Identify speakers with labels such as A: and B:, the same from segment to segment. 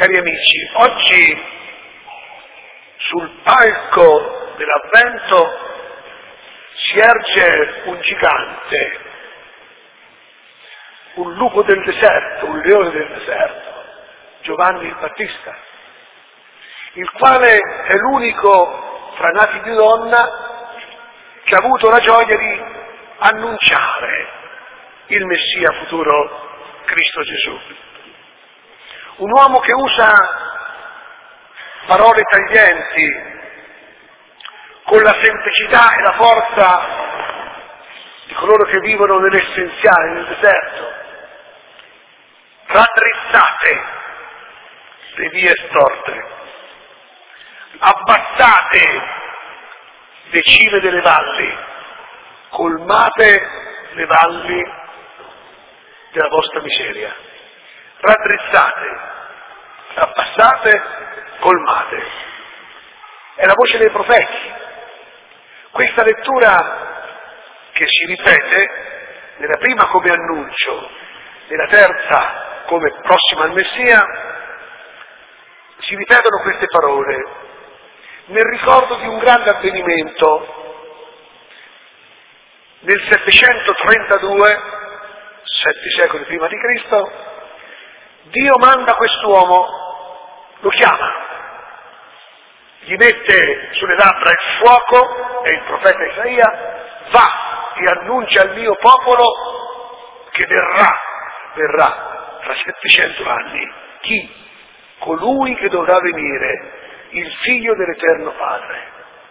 A: Cari amici, oggi sul palco dell'Avvento si erge un gigante, un lupo del deserto, un leone del deserto, Giovanni il Battista, il quale è l'unico fra nati di donna che ha avuto la gioia di annunciare il Messia futuro, Cristo Gesù. Un uomo che usa parole taglienti con la semplicità e la forza di coloro che vivono nell'essenziale, nel deserto. Raddrizzate le vie storte, abbassate le cime delle valli, colmate le valli della vostra miseria. Raddrizzate, abbassate, colmate. È la voce dei profeti. Questa lettura che si ripete nella prima come annuncio, nella terza come prossima al Messia, si ripetono queste parole nel ricordo di un grande avvenimento. Nel 732, 7 secoli prima di Cristo, Dio manda quest'uomo, lo chiama, gli mette sulle labbra il fuoco, è il profeta Isaia, va e annuncia al mio popolo che verrà fra 700 anni. Chi? Colui che dovrà venire, il figlio dell'Eterno Padre.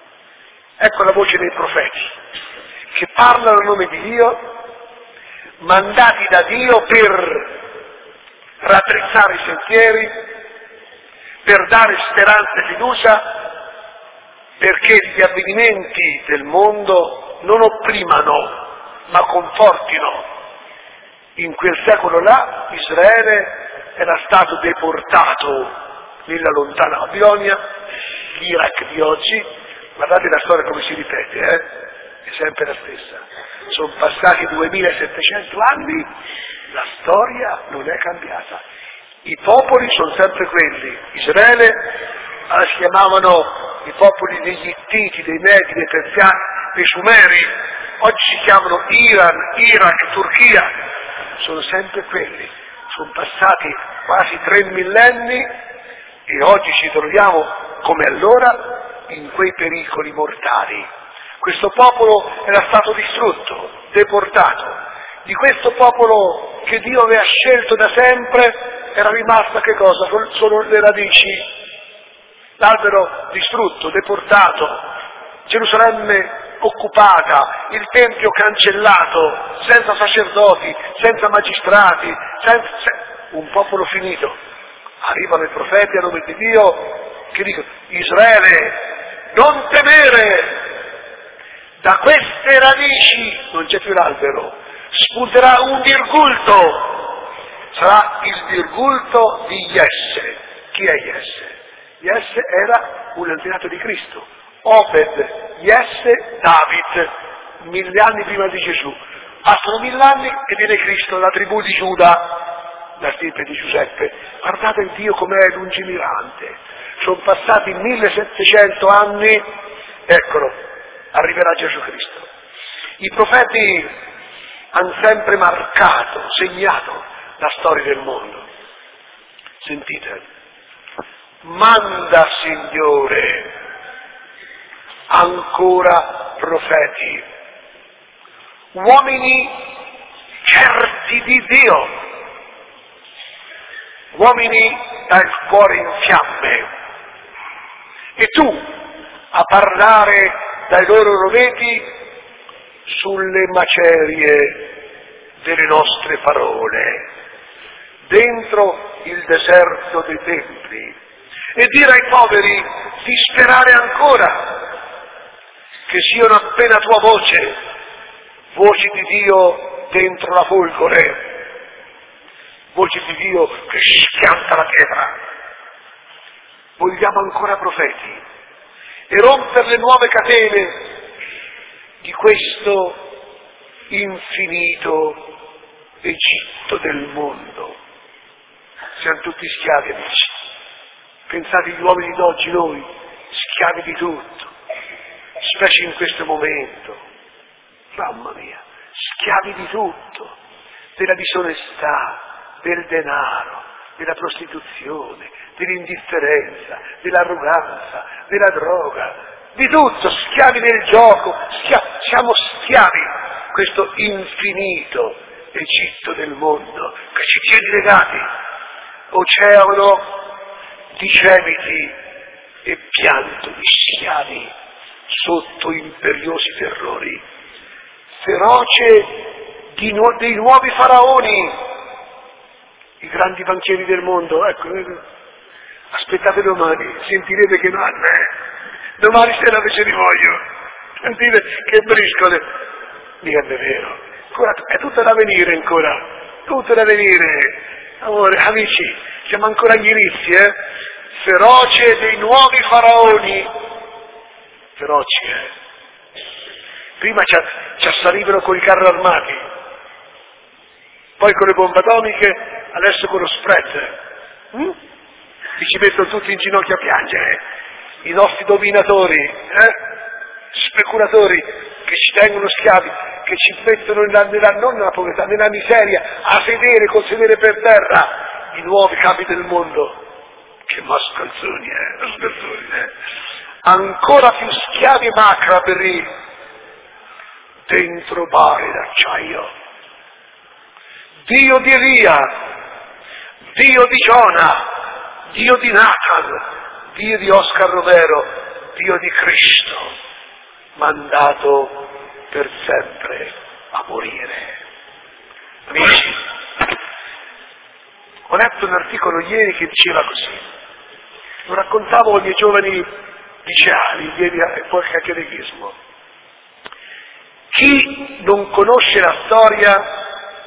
A: Ecco la voce dei profeti, che parlano a nome di Dio, mandati da Dio per raddrizzare i sentieri, per dare speranza e fiducia, perché gli avvenimenti del mondo non opprimano, ma confortino. In quel secolo là Israele era stato deportato nella lontana Babilonia, l'Iraq di oggi. Guardate la storia come si ripete, è sempre la stessa. Sono passati 2700 anni, la storia non è cambiata. I popoli sono sempre quelli. Israele si chiamavano i popoli degli Ittiti, dei Medi, dei Persiani, dei Sumeri, oggi si chiamano Iran, Iraq, Turchia, sono sempre quelli. Sono passati quasi 3 millenni e oggi ci troviamo come allora in quei pericoli mortali. Questo popolo era stato distrutto, deportato. Di questo popolo che Dio aveva scelto da sempre era rimasta che cosa? Solo le radici. L'albero distrutto, deportato, Gerusalemme occupata, il Tempio cancellato, senza sacerdoti, senza magistrati, un popolo finito. Arrivano i profeti a nome di Dio che dicono: Israele, non temere, da queste radici non c'è più l'albero, spunterà un virgulto, sarà il virgulto di Jesse. Chi è Jesse? Jesse era un antenato di Cristo. Obed, Jesse, David, 1000 anni prima di Gesù. Passano 1000 anni e viene Cristo, la tribù di Giuda, la stirpe di Giuseppe. Guardate il Dio com'è lungimirante. Sono passati 1700 anni, eccolo, arriverà Gesù Cristo. I profeti hanno sempre marcato, segnato la storia del mondo. Sentite, manda Signore ancora profeti, uomini certi di Dio, uomini dal cuore in fiamme, e tu a parlare dai loro roveti sulle macerie delle nostre parole, dentro il deserto dei templi, e dire ai poveri di sperare ancora, che siano appena tua voce, voce di Dio dentro la folgore, voce di Dio che schianta la pietra. Vogliamo ancora profeti e rompere le nuove catene di questo infinito Egitto del mondo. Siamo tutti schiavi, amici. Pensate agli uomini d'oggi, noi, schiavi di tutto, specie in questo momento, mamma mia, schiavi di tutto, della disonestà, del denaro, della prostituzione, dell'indifferenza, dell'arroganza, della droga, di tutto, schiavi del gioco, siamo schiavi, questo infinito Egitto del mondo che ci tiene legati, oceano di gemiti e pianto di schiavi sotto imperiosi terrori, feroce dei nuovi faraoni, i grandi banchieri del mondo. Ecco, aspettate domani, sentirete che domani sera invece vi voglio, sentite che briscole, mica è vero, ancora, è tutto da venire ancora, tutto da venire, amore, amici, siamo ancora agli inizi, feroce dei nuovi faraoni, feroci, prima ci assalivano con i carri armati, poi con le bombe atomiche, adesso con lo spread, e ci mettono tutti in ginocchio a piangere, i nostri dominatori, speculatori che ci tengono schiavi, che ci mettono non nella povertà, nella miseria, a sedere, col sedere per terra, i nuovi capi del mondo. Che mascalzoni, ancora più schiavi e macabri, dentro bare d'acciaio. Dio di Elia, Dio di Giona, Dio di Nathan, Dio di Oscar Romero, Dio di Cristo, mandato per sempre a morire. Amici, ho letto un articolo ieri che diceva così, lo raccontavo ai miei giovani liceali, ieri a qualche catechismo. Chi non conosce la storia,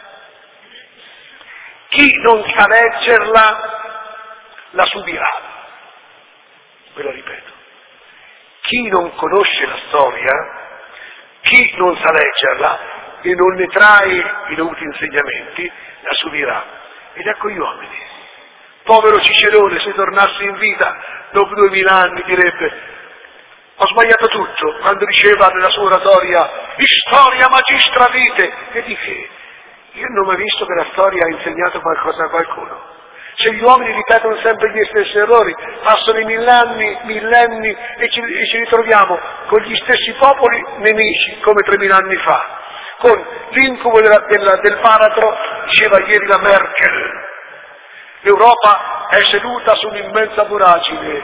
A: chi non sa leggerla, la subirà. Ve lo ripeto. Chi non conosce la storia, chi non sa leggerla e non ne trae i dovuti insegnamenti, la subirà. Ed ecco gli uomini. Povero Cicerone, se tornasse in vita dopo 2000 anni, direbbe: ho sbagliato tutto, quando diceva nella sua oratoria "Historia magistra vitae", e di che? Io non ho mai visto che la storia ha insegnato qualcosa a qualcuno. Se gli uomini ripetono sempre gli stessi errori, passano i millenni e ci ritroviamo con gli stessi popoli nemici, come 3000 anni fa, con l'incubo del baratro, diceva ieri la Merkel. L'Europa è seduta su un'immensa voragine.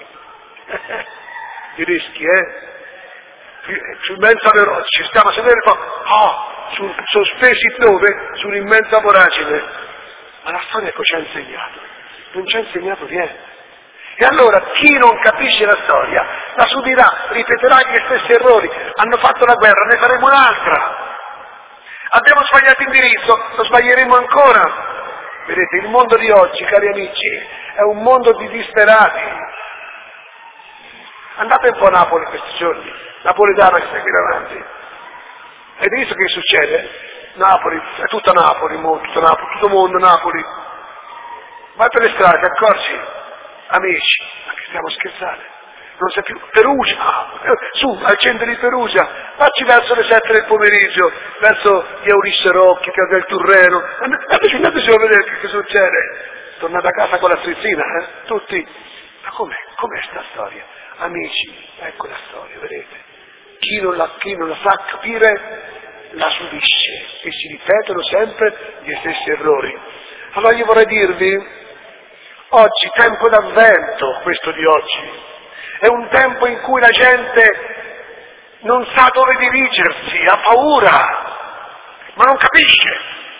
A: Ti rischi, Su un'immensa voragine, ci stiamo a sedere sospesi dove? Su un'immensa voragine. Ma la storia cosa ci ha insegnato? Non ci ha insegnato niente. E allora chi non capisce la storia la subirà, ripeterà gli stessi errori. Hanno fatto la guerra, ne faremo un'altra. Abbiamo sbagliato indirizzo, lo sbaglieremo ancora. Vedete, il mondo di oggi, cari amici, è un mondo di disperati. Andate un po' a Napoli questi giorni, napoletana che sta qui davanti. Avete visto che succede? Napoli, è tutta Napoli, tutto il mondo Napoli. Vai per le strade, accorgi, amici, ma che stiamo scherzando? Non sei più Perugia, su, al centro di Perugia, facci verso le 7 del pomeriggio, verso via Ulisse Rocchi, via del Turreno, andateci a vedere che succede. Tornate a casa con la strizzina, tutti. Ma com'è sta storia? Amici, ecco la storia, vedete? Chi non la sa capire la subisce e si ripetono sempre gli stessi errori. Allora io vorrei dirvi, oggi, tempo d'avvento, questo di oggi, è un tempo in cui la gente non sa dove dirigersi, ha paura, ma non capisce.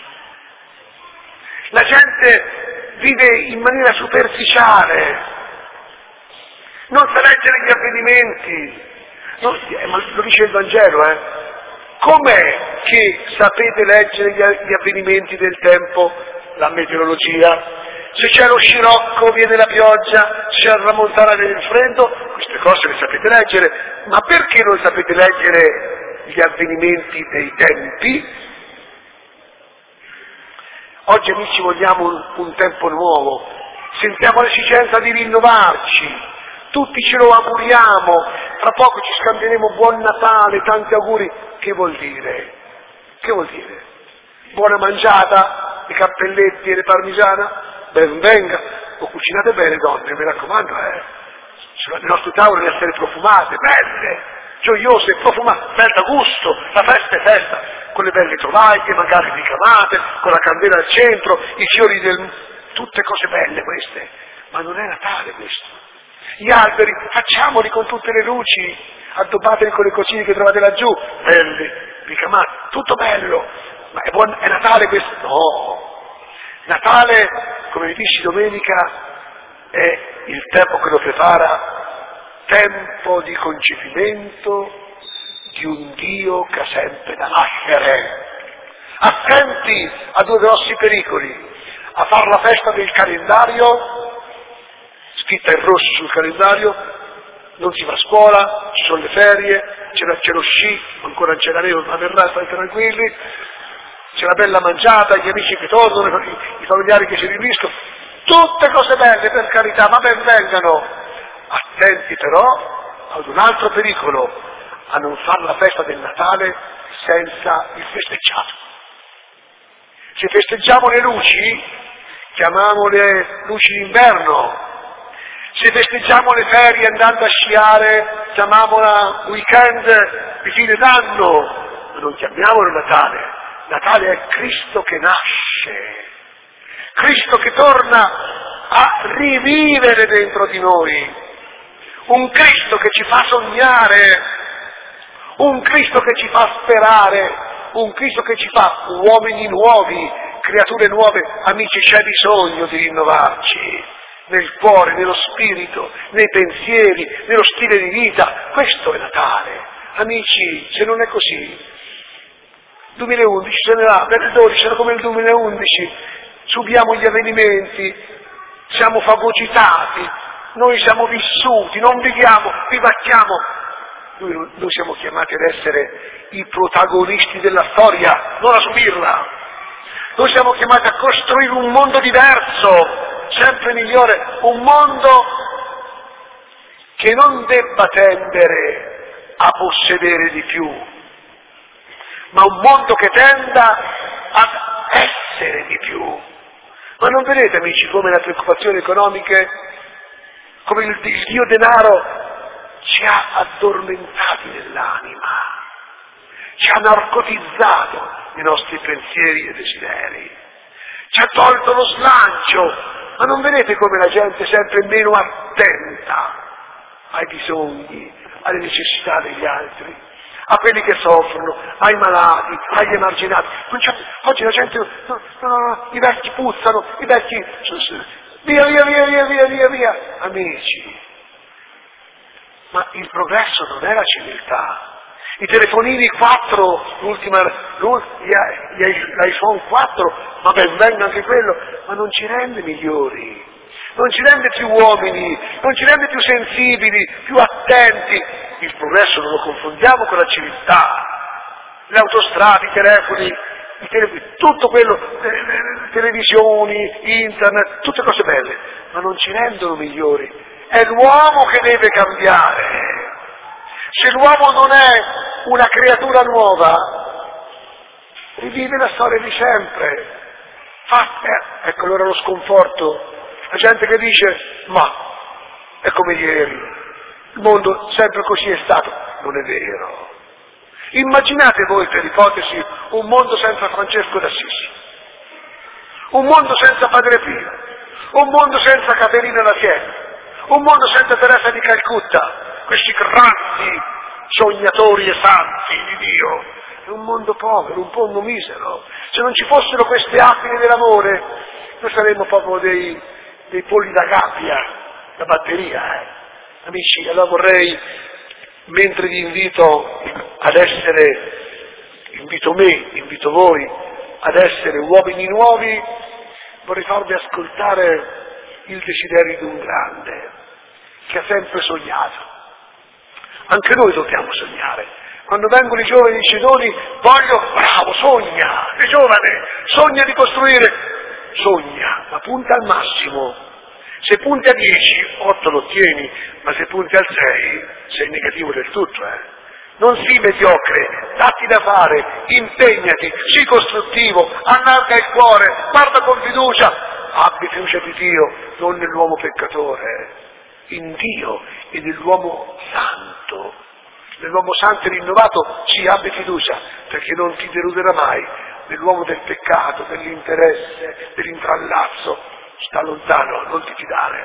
A: La gente vive in maniera superficiale, non sa leggere gli avvenimenti, ma lo dice il Vangelo, Com'è che sapete leggere gli avvenimenti del tempo, la meteorologia? Se c'è lo scirocco viene la pioggia, se c'è la tramontana viene il freddo, queste cose le sapete leggere, ma perché non sapete leggere gli avvenimenti dei tempi? Oggi amici vogliamo un tempo nuovo, sentiamo l'esigenza di rinnovarci, tutti ce lo auguriamo, fra poco ci scambieremo buon Natale, tanti auguri. Che vuol dire? Che vuol dire? Buona mangiata, i cappelletti e le parmigiana? Ben venga, o cucinate bene donne, mi raccomando, le nostre tavole devono essere profumate, belle, gioiose, profumate, bel da gusto, la festa è festa, con le belle tovaglie, magari ricamate, con la candela al centro, i fiori tutte cose belle queste, ma non è Natale questo. Gli alberi, facciamoli con tutte le luci, addobbateli con le cosine che trovate laggiù, belli, ricamati, tutto bello, ma è Natale questo? No! Natale, come vi dissi domenica, è il tempo che lo prepara, tempo di concepimento di un Dio che ha sempre da nascere. Attenti a due grossi pericoli: a far la festa del calendario, scritta in rosso sul calendario, non si va a scuola, ci sono le ferie, c'è lo sci, ancora non c'è la neve, ma verrà, state tranquilli, c'è la bella mangiata, gli amici che tornano, i familiari che si riuniscono, tutte cose belle, per carità, ma ben vengano. Attenti però ad un altro pericolo: a non fare la festa del Natale senza il festeggiato. Se festeggiamo le luci, chiamiamole luci d'inverno. Se festeggiamo le ferie andando a sciare, chiamiamola weekend di fine d'anno, ma non chiamiamolo Natale. Natale è Cristo che nasce, Cristo che torna a rivivere dentro di noi, un Cristo che ci fa sognare, un Cristo che ci fa sperare, un Cristo che ci fa uomini nuovi, creature nuove. Amici, c'è bisogno di rinnovarci nel cuore, nello spirito, nei pensieri, nello stile di vita. Questo è Natale. Amici, se non è così, 2011 se ne va, 2012 sarà come il 2011, subiamo gli avvenimenti, siamo fagocitati, noi siamo vissuti, non viviamo, vivacchiamo. Noi siamo chiamati ad essere i protagonisti della storia, non a subirla. Noi siamo chiamati a costruire un mondo diverso, sempre migliore, un mondo che non debba tendere a possedere di più, ma un mondo che tenda ad essere di più. Ma non vedete, amici, come le preoccupazioni economiche, come il Dio denaro ci ha addormentati nell'anima, ci ha narcotizzato i nostri pensieri e desideri, ci ha tolto lo slancio. Ma non vedete come la gente è sempre meno attenta ai bisogni, alle necessità degli altri, a quelli che soffrono, ai malati, agli emarginati? Oggi la gente, no, i vecchi puzzano, i vecchi, via, amici. Ma il progresso non è la civiltà. I telefonini 4, l'iPhone 4, ma ben venga anche quello, ma non ci rende migliori, non ci rende più uomini, non ci rende più sensibili, più attenti. Il progresso non lo confondiamo con la civiltà. Le autostrade, i telefoni, tutto quello, le televisioni, internet, tutte cose belle, ma non ci rendono migliori. È l'uomo che deve cambiare. Se l'uomo non è una creatura nuova, rivive la storia di sempre. Ecco allora lo sconforto. La gente che dice, ma è come ieri, il mondo sempre così è stato. Non è vero. Immaginate voi, per ipotesi, un mondo senza Francesco d'Assisi, un mondo senza Padre Pio, un mondo senza Caterina da Siena, un mondo senza Teresa di Calcutta, questi grandi sognatori e santi di Dio. È un mondo povero, un mondo misero. Se non ci fossero queste aquile dell'amore, noi saremmo proprio dei polli da gabbia, da batteria. Amici, allora vorrei, mentre vi invito invito voi ad essere uomini nuovi, vorrei farvi ascoltare il desiderio di un grande che ha sempre sognato. Anche noi dobbiamo sognare. Quando vengono i giovani e cenoni, bravo, sogna, sei giovane, sogna di costruire, sogna, ma punta al massimo. Se punti a 10, 8 lo ottieni, ma se punti al 6, sei negativo del tutto, Non sii mediocre, datti da fare, impegnati, sii costruttivo, allarga il cuore, guarda con fiducia, abbi fiducia di Dio, non nell'uomo peccatore, in Dio e nell'uomo santo. Nell'uomo santo e rinnovato ci abbi fiducia, perché non ti deluderà mai. Nell'uomo del peccato, dell'interesse, dell'intrallazzo, sta lontano, non ti fidare.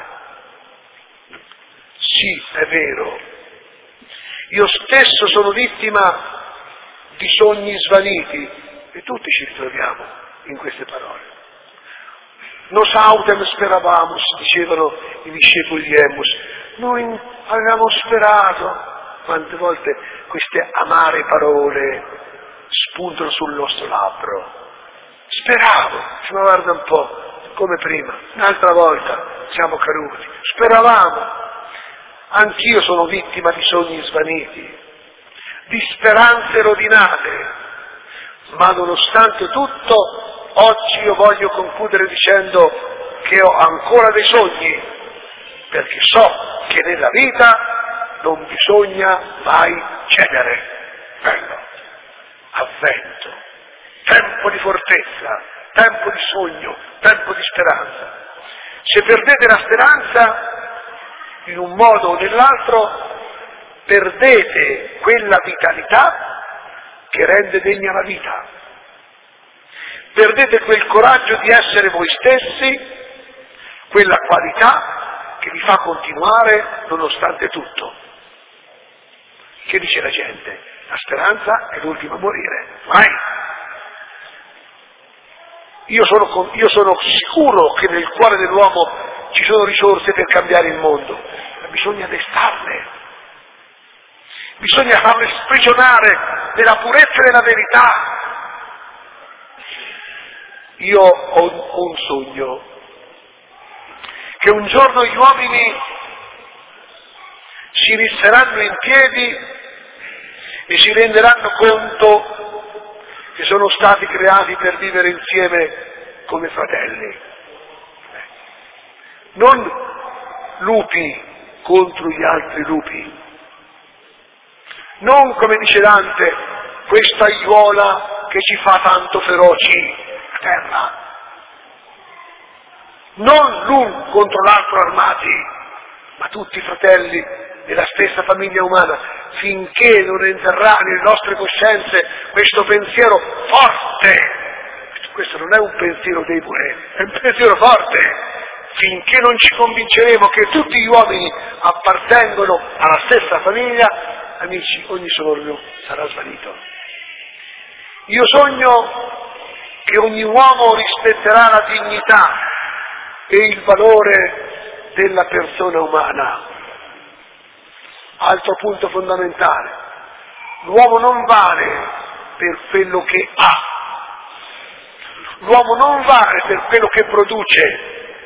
A: Sì, è vero, io stesso sono vittima di sogni svaniti, e tutti ci ritroviamo in queste parole. Nos autem sperabamus, dicevano i discepoli di Emmaus, noi avevamo sperato. Quante volte queste amare parole spuntano sul nostro labbro. Speravo, ma guarda un po', come prima, un'altra volta siamo caduti, speravamo. Anch'io sono vittima di sogni svaniti, di speranze rovinate, ma nonostante tutto, oggi io voglio concludere dicendo che ho ancora dei sogni, perché so che nella vita non bisogna mai cedere. Bello, avvento, tempo di fortezza, tempo di sogno, tempo di speranza. Se perdete la speranza, in un modo o nell'altro, perdete quella vitalità che rende degna la vita. Perdete quel coraggio di essere voi stessi, quella qualità che vi fa continuare nonostante tutto. Che dice la gente? La speranza è l'ultima a morire. Mai! Io sono sicuro che nel cuore dell'uomo ci sono risorse per cambiare il mondo, ma bisogna destarle. Bisogna farle sprigionare nella purezza della verità. Io ho un sogno, che un giorno gli uomini si risseranno in piedi e si renderanno conto che sono stati creati per vivere insieme come fratelli. Non lupi contro gli altri lupi. Non, come dice Dante, questa aiuola che ci fa tanto feroci a terra. Non l'un contro l'altro armati, ma tutti fratelli della stessa famiglia umana, finché non entrerà nelle nostre coscienze questo pensiero forte. Questo non è un pensiero debole, è un pensiero forte. Finché non ci convinceremo che tutti gli uomini appartengono alla stessa famiglia, amici, ogni sogno sarà svanito. Io sogno che ogni uomo rispetterà la dignità e il valore della persona umana. Altro punto fondamentale: l'uomo non vale per quello che ha, l'uomo non vale per quello che produce,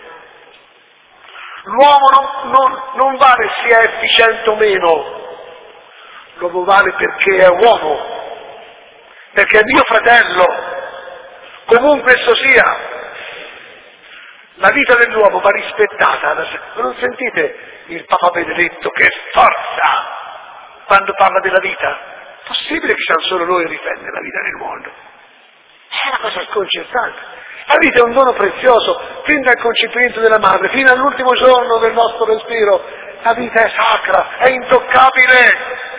A: l'uomo non vale se è efficiente o meno, l'uomo vale perché è uomo, perché è mio fratello, comunque esso sia. La vita dell'uomo va rispettata. Ma non sentite il Papa Benedetto che forza quando parla della vita? Possibile che siamo solo noi a difendere la vita nel mondo? È una cosa sconcertante. La vita è un dono prezioso, fin dal concepimento della madre, fino all'ultimo giorno del nostro respiro. La vita è sacra, è intoccabile.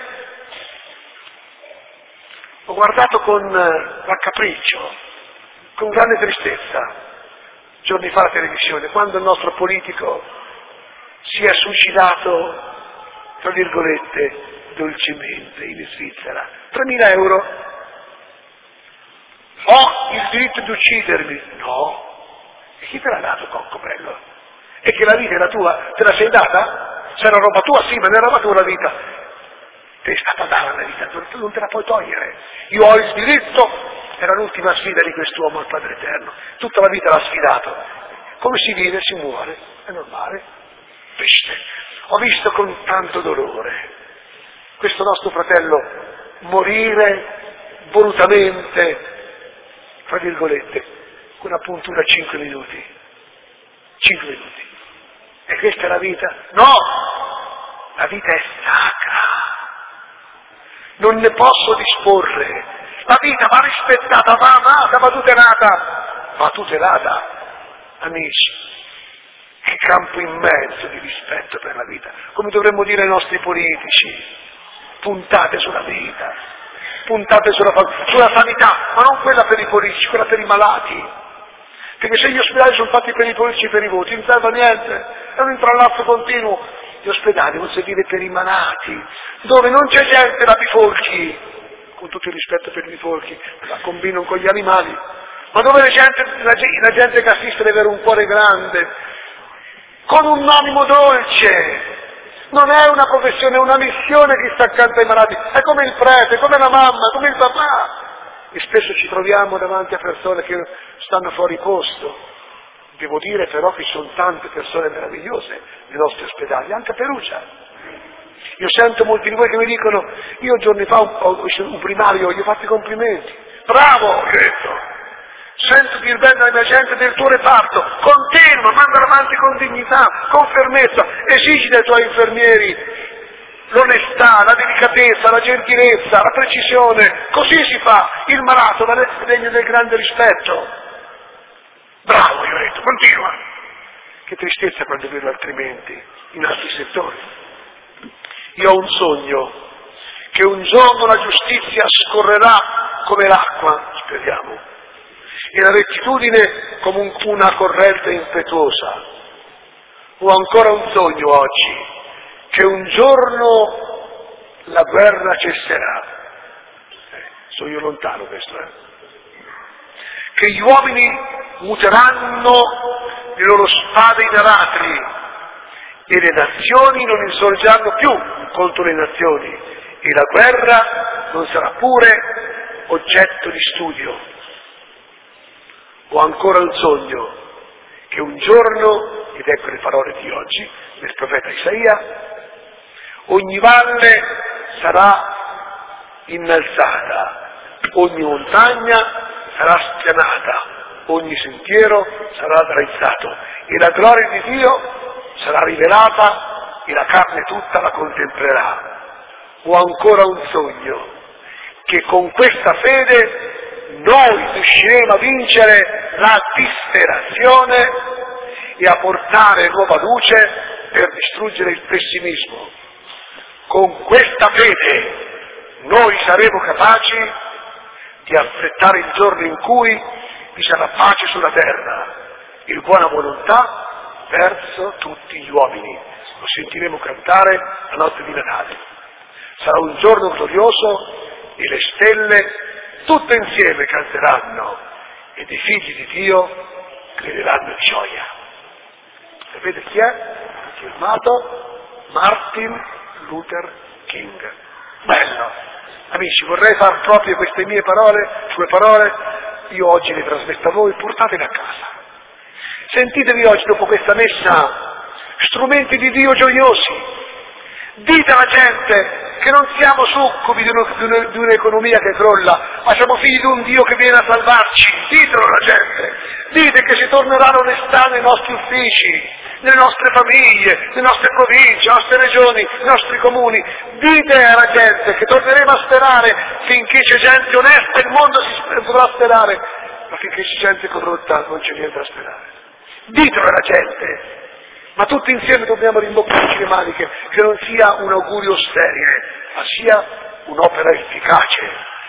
A: Ho guardato con raccapriccio, con grande tristezza, giorni fa la televisione, quando il nostro politico si è suicidato, tra virgolette, dolcemente in Svizzera. 3.000 euro. Ho il diritto di uccidermi. No. E chi te l'ha dato, cocco bello? E che la vita è la tua? Te la sei data? Se era roba tua, sì, ma non era roba tua la vita. Ti è stata data la vita, tu non te la puoi togliere. Io ho il diritto. Era l'ultima sfida di quest'uomo al Padre Eterno. Tutta la vita l'ha sfidato. Come si vive? Si muore. È normale. Triste. Ho visto con tanto dolore questo nostro fratello morire volutamente, tra virgolette, con una puntura 5 minuti. 5 minuti. E questa è la vita? No! La vita è sacra. Non ne posso disporre. La vita va rispettata, va amata, va tutelata. Va tutelata. Amici, che campo immenso di rispetto per la vita. Come dovremmo dire ai nostri politici, puntate sulla vita, puntate sulla sanità, ma non quella per i politici, quella per i malati. Perché se gli ospedali sono fatti per i politici e per i voti, non serve a niente, è un intrallazzo continuo. Gli ospedali devono servire per i malati, dove non c'è gente da bifolchi, con tutto il rispetto per i bifolchi, la combinano con gli animali, ma dove la gente che assiste deve avere un cuore grande, con un animo dolce. Non è una professione, è una missione che sta accanto ai malati, è come il prete, come la mamma, come il papà. E spesso ci troviamo davanti a persone che stanno fuori posto. Devo dire però che ci sono tante persone meravigliose nei nostri ospedali, anche a Perugia. Io sento molti di voi che mi dicono, io giorni fa un primario, gli ho fatto i complimenti. Bravo, ho detto. Sento dir bene alla mia gente del tuo reparto, continua, mandala avanti con dignità, con fermezza, esigi dai tuoi infermieri l'onestà, la delicatezza, la gentilezza, la precisione, così si fa, il malato è degno del grande rispetto. Bravo, io ho detto, continua. Che tristezza quando vedo altrimenti in altri settori. Io ho un sogno, che un giorno la giustizia scorrerà come l'acqua, speriamo, e la rettitudine come una corrente impetuosa. Ho ancora un sogno oggi, che un giorno la guerra cesserà. Sogno lontano questo, Che gli uomini muteranno le loro spade in aratri e le nazioni non insorgeranno più contro le nazioni e la guerra non sarà pure oggetto di studio. Ho ancora un sogno, che un giorno, ed ecco le parole di oggi del profeta Isaia, ogni valle sarà innalzata, ogni montagna sarà spianata, ogni sentiero sarà drizzato e la gloria di Dio sarà rivelata e la carne tutta la contemplerà. Ho ancora un sogno, che con questa fede noi riusciremo a vincere la disperazione e a portare nuova luce per distruggere il pessimismo. Con questa fede noi saremo capaci di affrettare il giorno in cui vi sarà pace sulla terra e buona volontà verso tutti gli uomini. Lo sentiremo cantare la notte di Natale. Sarà un giorno glorioso e le stelle tutte insieme canteranno ed i figli di Dio grideranno di gioia. Sapete chi è? Firmato Martin Luther King. Bello. Amici, vorrei far proprio queste mie parole, sue parole, io oggi le trasmetto a voi, portatele a casa. Sentitevi oggi dopo questa messa strumenti di Dio gioiosi. Dite alla gente che non siamo succubi di un'economia che crolla, ma siamo figli di un Dio che viene a salvarci. Ditelo alla gente. Dite che si tornerà l'onestà nei nostri uffici, nelle nostre famiglie, nelle nostre province, nelle nostre regioni, nei nostri comuni. Dite alla gente che torneremo a sperare finché c'è gente onesta, il mondo potrà sperare, ma finché c'è gente corrotta non c'è niente da sperare. Ditelo alla gente. Ma tutti insieme dobbiamo rimboccarci le maniche, che non sia un augurio sterile, ma sia un'opera efficace,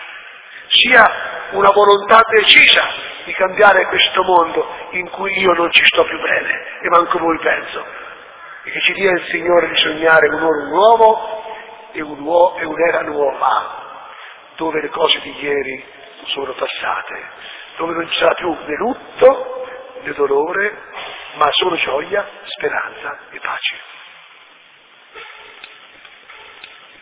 A: sia una volontà decisa di cambiare questo mondo in cui io non ci sto più bene e manco voi penso, e che ci dia il Signore di sognare un oro nuovo e un'era nuova, dove le cose di ieri sono passate, dove non ci sarà più né lutto né dolore, ma solo gioia, speranza e pace.